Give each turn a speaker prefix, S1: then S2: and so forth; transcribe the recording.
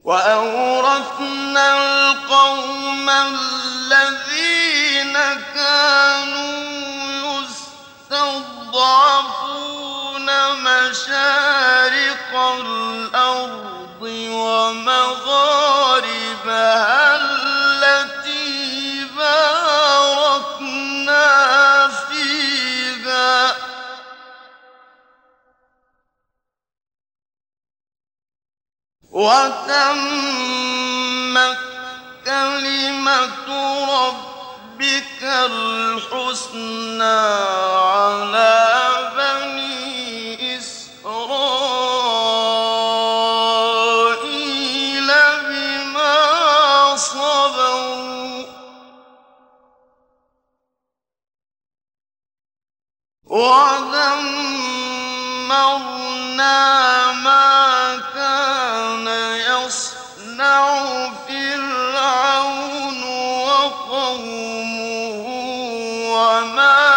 S1: وأورثنا القوم الذين كانوا يستضعفون مشارق الأرض ومغاربها التي باركنا فيها وتمت كلمة ربك الحسنى على بني إسرائيل بما صبروا ودمرنا ما كان يصنع فرعون وقومه وما